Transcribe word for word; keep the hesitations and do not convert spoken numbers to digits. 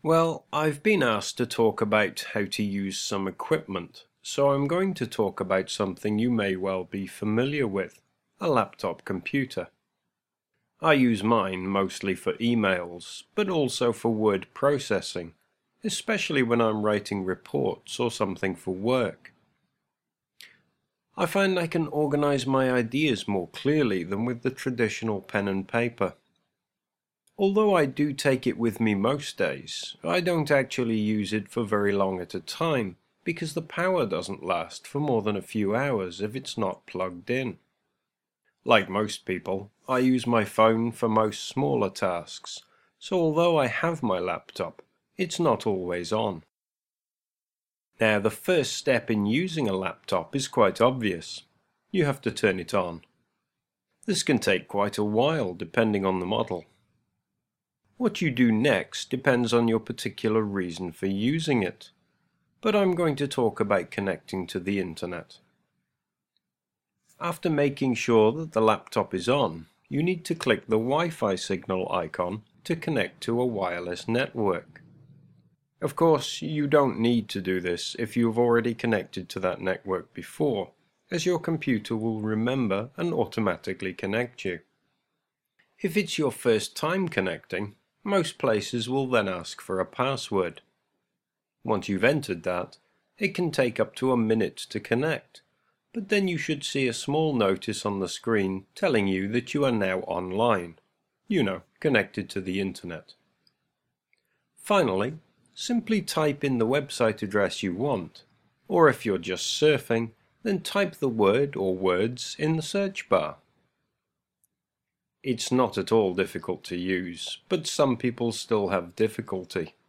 Well, I've been asked to talk about how to use some equipment, so I'm going to talk about something you may well be familiar with, a laptop computer. I use mine mostly for emails, but also for word processing, especially when I'm writing reports or something for work. I find I can organize my ideas more clearly than with the traditional pen and paper. Although I do take it with me most days, I don't actually use it for very long at a time, because the power doesn't last for more than a few hours if it's not plugged in. Like most people, I use my phone for most smaller tasks, so although I have my laptop, it's not always on. Now, the first step in using a laptop is quite obvious. You have to turn it on. This can take quite a while depending on the model. What you do next depends on your particular reason for using it, but I'm going to talk about connecting to the internet. After making sure that the laptop is on, you need to click the Wi-Fi signal icon to connect to a wireless network. Of course, you don't need to do this if you've already connected to that network before, as your computer will remember and automatically connect you. If it's your first time connecting, most places will then ask for a password. Once you've entered that, it can take up to a minute to connect, but then you should see a small notice on the screen telling you that you are now online, you know, connected to the internet. Finally, simply type in the website address you want, or if you're just surfing, then type the word or words in the search bar. It's not at all difficult to use, but some people still have difficulty.